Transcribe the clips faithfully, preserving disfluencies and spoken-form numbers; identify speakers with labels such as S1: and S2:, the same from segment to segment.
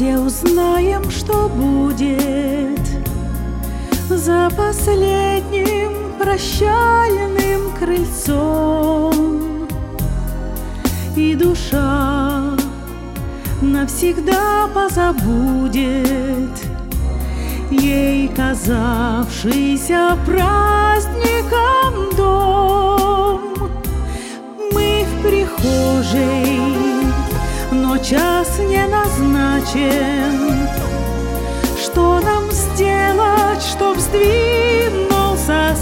S1: Все узнаем, что будет за последним прощальным крыльцом, и душа навсегда позабудет ей казавшийся праздником дом. Мы в прихожей, но час не назначен. Что нам сделать, чтоб сдвинулся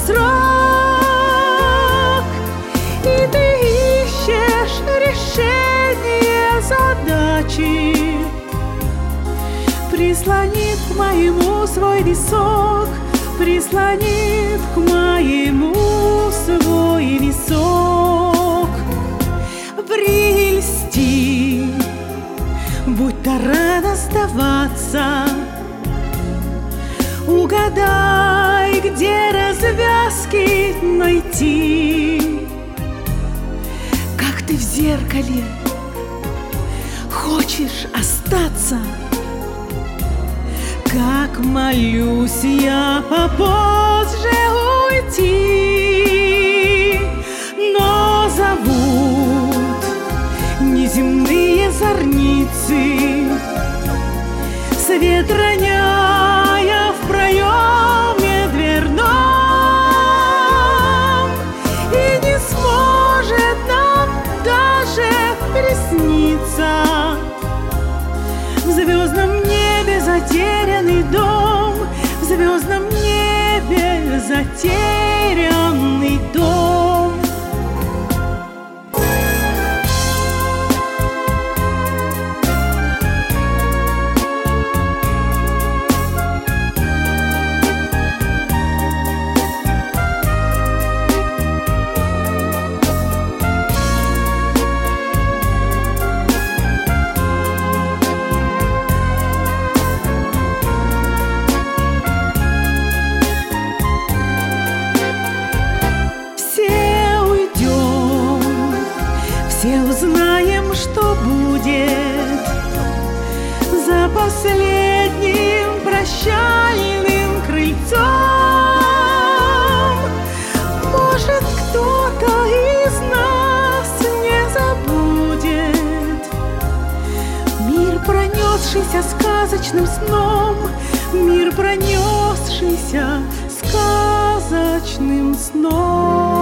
S1: срок? И ты ищешь решение задачи, прислонив к моему свой висок, прислонив к моему свой висок. Прельсти, будь-то рано сдаваться, угадай, где развязки найти. Как ты в зеркале хочешь остаться, как молюсь я попозже уйти. Но зовут неземные зорницы, свет роняя в проеме дверном, и не сможет нам даже присниться в звездном небе затерянный дом, в звездном небе затерянный дом. Все узнаем, что будет за последним прощальным крыльцом. Может, кто-то из нас не забудет мир, пронесшийся сказочным сном, мир, пронесшийся сказочным сном.